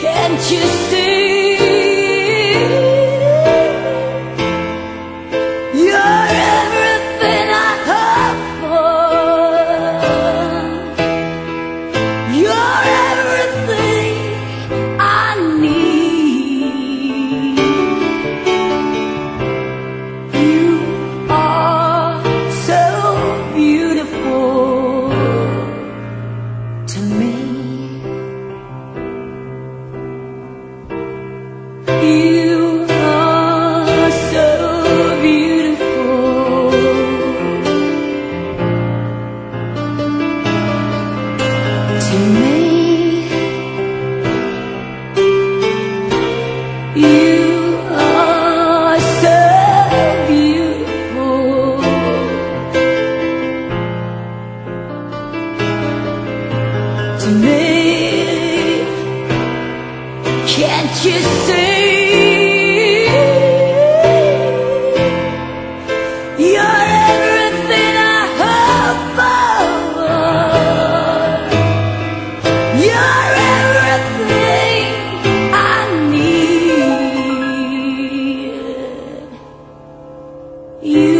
Can't you see? You're everything I hope for. You're everything I need. You are so beautiful to me. You are so beautiful to me. You are so beautiful to me. Can't you see? You're everything I hope for. You're everything I need. You